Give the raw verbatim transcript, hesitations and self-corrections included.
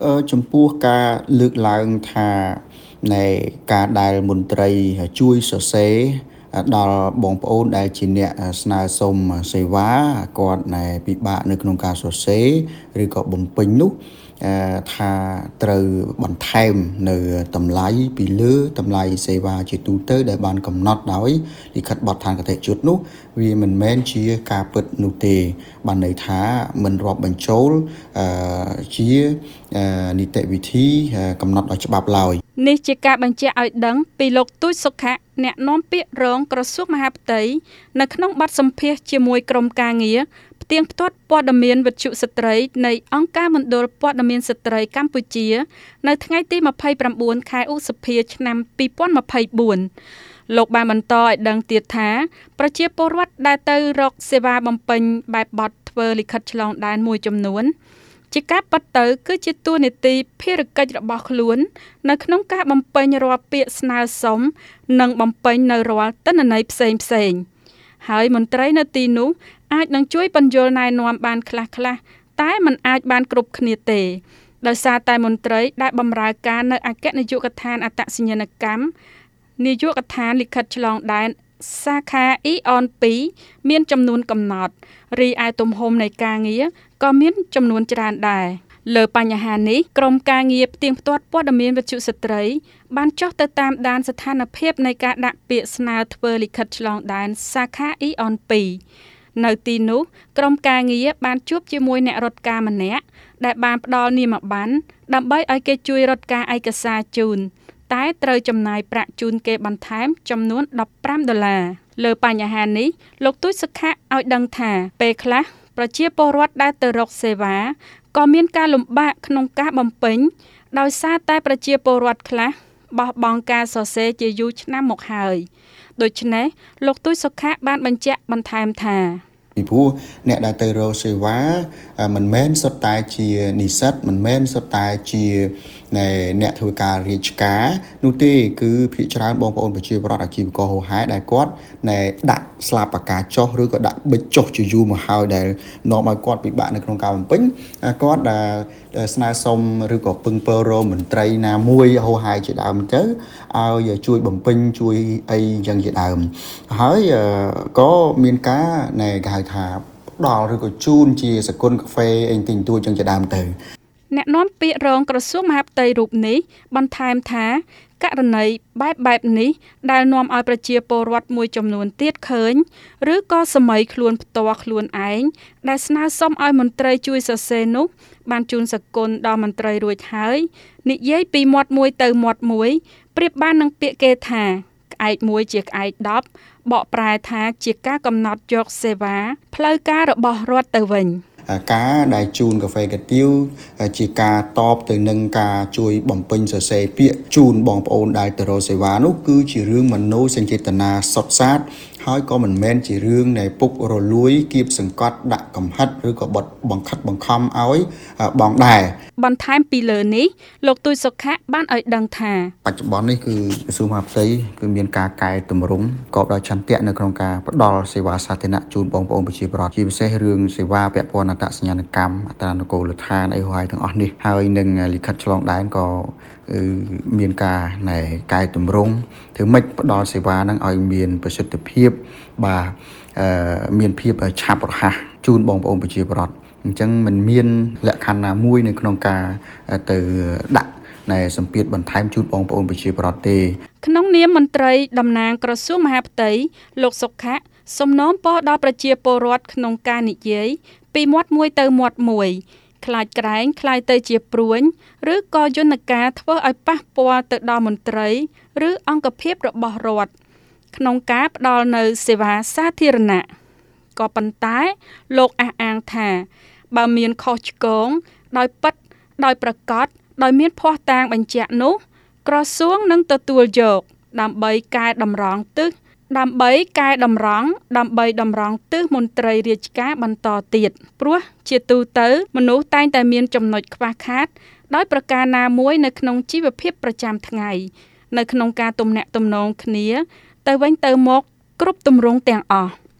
អឺចំពោះការលើកឡើងថានៃការដែលមន្ត្រីជួយសរសេរដល់បងប្អូនដែលជាអ្នកស្នើសុំសេវាគាត់ណែពិបាកនៅក្នុងការសរសេរឬក៏បំពេញនោះអឺថាត្រូវបន្ថែមនៅតម្លៃពីលើតម្លៃសេវាជាទូទៅដែលបានកំណត់ដោយលិខិតបទដ្ឋានគតិយុត្តនោះវាមិនមែនជាការពិតនោះទេបានន័យថាមិនរាប់បញ្ចូលអឺជានីតិវិធីកំណត់ដោយច្បាប់ឡើយនេះជាការបញ្ជាក់ឲ្យដឹងពីលោកទូចសុខៈអ្នកនាំពាក្យរងក្រសួងមហាផ្ទៃនៅក្នុងបទសម្ភាសន៍ជាមួយក្រុមការងារផ្ទៀងផ្ទាត់ព័ត៌មានវិទ្យុស្ត្រីនៃអង្គការមណ្ឌលព័ត៌មានស្ត្រីកម្ពុជានៅថ្ងៃទីម្ភៃប្រាំបួនខែឧសភាឆ្នាំពីរពាន់ម្ភៃបួនលោកបានបន្តឲ្យដឹងទៀតថាប្រជាពលរដ្ឋដែលទៅរកសេវាបំពេញបែបបទធ្វើលិខិតឆ្លងដែនមួយចំនួនជាការប៉ັດទៅគឺជាតួនាទីភារកិច្ចរបស់ខ្លួននៅក្នុងការបំពេញរាល់ពាក្យស្នើសុំនិងបំពេញនៅរាល់ទិន្នន័យផ្សេងផ្សេងហើយមន្ត្រីនៅទីនោះអាចនឹងជួយបញ្យល់ណែនាំបានខ្លះខ្លះតែมันអាចបានគ្រប់គ្នាទេដោយសារតែមន្ត្រីដែលបម្រើការនៅអគ្គនាយកដ្ឋានអត្តសញ្ញាណកម្មនាយកដ្ឋានលិខិតឆ្លងដែនសាខាអ៊ីអនពីរមានចំនួនកំណត់រីឯទំហំនៃការងារក៏មានចំនួនច្រើនដែរលើបញ្ហានេះក្រុមការងារផ្ទៀងផ្ទាត់ព័ត៌មានវិទ្យុស្ត្រីបានចុះទៅតាមដានស្ថានភាពនៃការដាក់ពាក្យស្នើធ្វើលិខិតឆ្លងដែនសាខាអ៊ីអនពីរនៅទីនោះក្រុមការងារបានជួបជាមួយអ្នករត់ការម្នាក់ដែលបានផ្ដល់នាមប័ណ្ណដើម្បីឲ្យគេជួយរត់ការឯកសារជូនតែត្រូវចំណាយប្រាក់ជូនគេបន្ថែមចំនួនដប់ប្រាំដុល្លារលើបញ្ហានេះលោកទូចសុខៈឲ្យដឹងថាពេលខ្លះប្រជាពលរដ្ឋដែលទៅរកសេវាក៏មានការលំបាកក្នុងការបំពេញដោយសារតែប្រជាពលរដ្ឋខ្លះបោះបង់ការសរសេរជាយូរឆ្នាំមកហើយដូច្នេះលោកទូចសុខៈបានបញ្ជាក់បន្ថែមថាពីព្រោះអ្នកដែលទៅរកសេវាមិនមែនសុទ្ធតែជានិស្សិតមិនមែនសុទ្ធតែជាអ្នកធ្វើការរាជការនោះទេគឺភាគច្រើនបងប្អូនប្រជាពលរដ្ឋអាជីវករហូហែដែលគាត់ណែដាក់ស្លាបពកាចុះឬក៏ដាក់បិចចុះជាយូរមកហើយដែលនាំឲ្យគាត់ពិបាកនៅក្នុងការបំពេញគាត់ដែលស្នើសុំឬក៏ពឹងពើរមន្ត្រីណាមួយហូហែជាដើមទៅឲ្យជួយបំពេញជួយអីយ៉ាងជាដើមហើយក៏មានការណែគេហៅថាដល់ឬក៏ជូនជាសកុនកាហ្វេអីទិញទួចយ៉ាងជាដើមទៅអ្នកនាំពាក្យរងក្រសួងមហាផ្ទៃរូបនេះបន្ថែមថាករណីបែបបែបនេះដែលនាំឲ្យប្រជាពលរដ្ឋមួយចំនួនទៀតឃើញឬក៏សម័យខ្លួនផ្ទាល់ខ្លួនឯងដែលស្នើសុំឲ្យមន្ត្រីជួយសរសេរនោះបានជូនសកុនដល់មន្ត្រីរួចហើយនិយាយពីមាត់មួយទៅមាត់មួយប្រៀបបាននឹងពាក្យគេថាក្អែកមួយជាក្អែកដប់បកប្រែថាជាការកំណត់យកសេវាផ្លូវការរបស់រដ្ឋទៅវិញការដែលជូនកាហ្វេកាទៀវជាការតបទៅនឹងការជួយបំពេញសរសេរពាក្យជូនបងប្អូនដែលទៅរកសេវានោះគឺជារឿងមនោសញ្ចេតនាសុទ្ធសាធហើយក៏មិនមែនជារឿងនៃពុករលួយគៀបសង្កត់ដាក់កំហិតឬក៏បត់បង្ខិតបង្ខំឲ្យបងដែរបន្ថែមពីលើនេះលោកទូចសុខៈបានឲ្យដឹងថាបច្ចុប្បន្ននេះគឺក្រសួងមហាផ្ទៃគឺមានការកែតម្រង់កបដោយឆន្ទៈនៅក្នុងការផ្ដល់សេវាសាធារណៈជូនបងប្អូនប្រជាពលរដ្ឋជាពិសេសរឿងសេវាពាក់ព័ន្ធអត្តសញ្ញាណកម្មអត្រានុកូលដ្ឋានអីហើយទាំងអស់នេះហើយនឹងលិខិតឆ្លងដែនក៏មានការណែកែតម្រង់ធ្វើម៉េចផ្ដល់សេវានឹងឲ្យមានប្រសិទ្ធភាពបាទអឺមានភាពឆាប់រហ័សជូនបងប្អូនប្រជាពលរដ្ឋអញ្ចឹងมันមានលក្ខខណ្ឌណាមួយនៅក្នុងការទៅដាក់នៃសម្ពាធបន្ថែមជូនបងប្អូនប្រជាពលរដ្ឋទេក្នុងនាមមន្ត្រីតំណាងក្រសួងមហាផ្ទៃលោកសុខៈសំណូមពរដល់ប្រជាពលរដ្ឋក្នុងការនិយាយពីមាត់មួយទៅមាត់មួយខ្លាចក្រែងខ្លាយទៅជាព្រួញឬក៏យន្តការធ្វើឲ្យប៉ះពាល់ទៅដល់មន្ត្រីឬអង្គភាពរបស់រដ្ឋក្នុងការផ្ដល់នៅសេវាសាធារណៈក៏ប៉ុន្តែលោកអះអាងថាបើមានខុសឆ្គងដោយពិតដោយប្រកបដោយមានភស្តុតាងបញ្ជាក់នោះក្រសួងនឹងទទួលយកដើម្បីកែតម្រង់ទិសដើម្បីកែតម្រង់ដើម្បីតម្រង់ទិសមន្ត្រីរាជការបន្តទៀតព្រោះជាទូទៅមនុស្សតែងតែមានចំណុចខ្វះខាតដោយប្រការណាមួយនៅក្នុងជីវភាពប្រចាំថ្ងៃនៅក្នុងការទំនាក់ទំនងគ្នាទៅវិញទៅមកគ្រប់ទម្រង់ទាំងអស់